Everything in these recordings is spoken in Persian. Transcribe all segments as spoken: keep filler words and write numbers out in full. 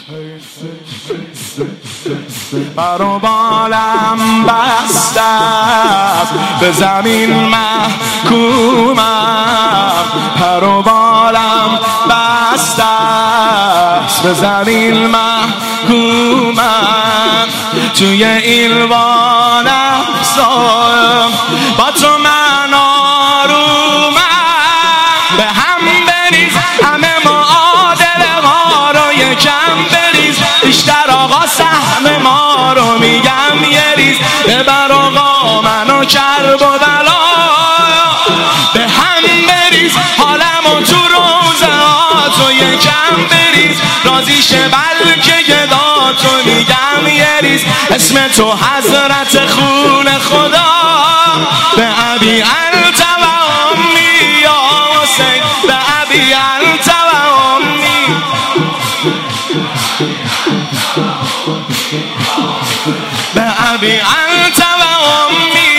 بر و بالم بسته است، به زمین محکومم. پر و بالم بسته است، به زمین محکومم. توی ایوان افسار با تو من آرومم. به هم بریز همه معادله ها رو یکم بریز، بیشتر آقا سهم ما رو میگم یه ریز. ببر آقا منو کرب و بلا، به هم بریز حالمو تو روزه ها تو یکم بریز. راضی شه بلکه گداتو میگم یه ریز. اسم تو حضرت خون خدا، به ابی انت و امی یا حسین، به ابی انت و امی. به ابی انت و امی.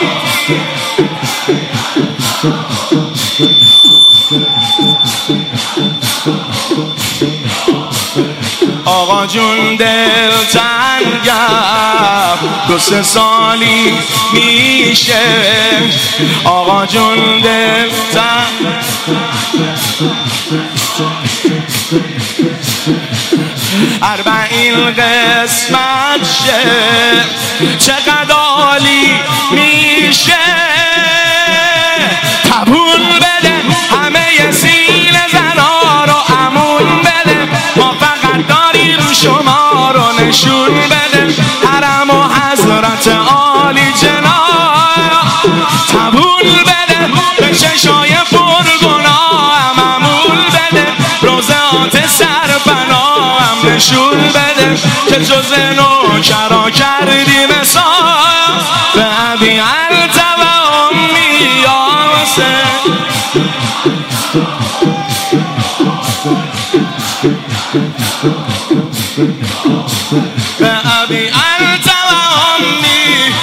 آقا جون دل تنگم، دو سه سالی میشه. آقا جون دل تنگم، اربعین قسمت شه، چقدر عالی میشه. تبون بده همه سینه زنا رو امون بده، ما فقط داریم شما رو نشون بده. حرم و حضرت عالی جناب، تبون بده به چشای پرگناه هم امون بده. روضات سرپناه هم نشون بده که جز نوکرا کردی مثال. به ابی انت و امی یا حسین. به ابی انت و امی.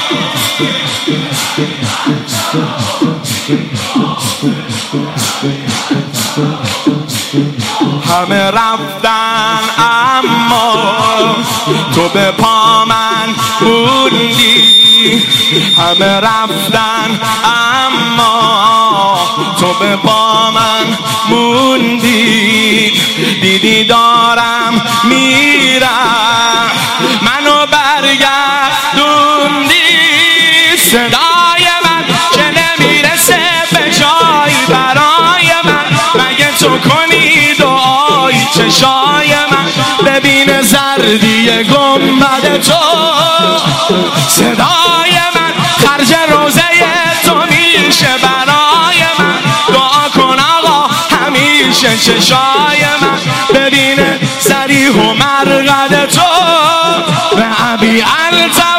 همه رفتن اما تو به پا من موندی. همه رفتن اما تو به پا من موندی. دیدی دارم میرم منو برگردوندی. صدای من که نمیرسه به جایی برای من، مگه تو کنی دعایی چشای من ببین زردی گنبد تو. صدای من خرج روزه تو میشه برای من، دعا کن آقا همیشه چشای من ببینه صریح و مرقد تو. به ابی انت و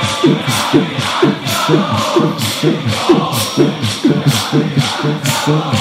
امی.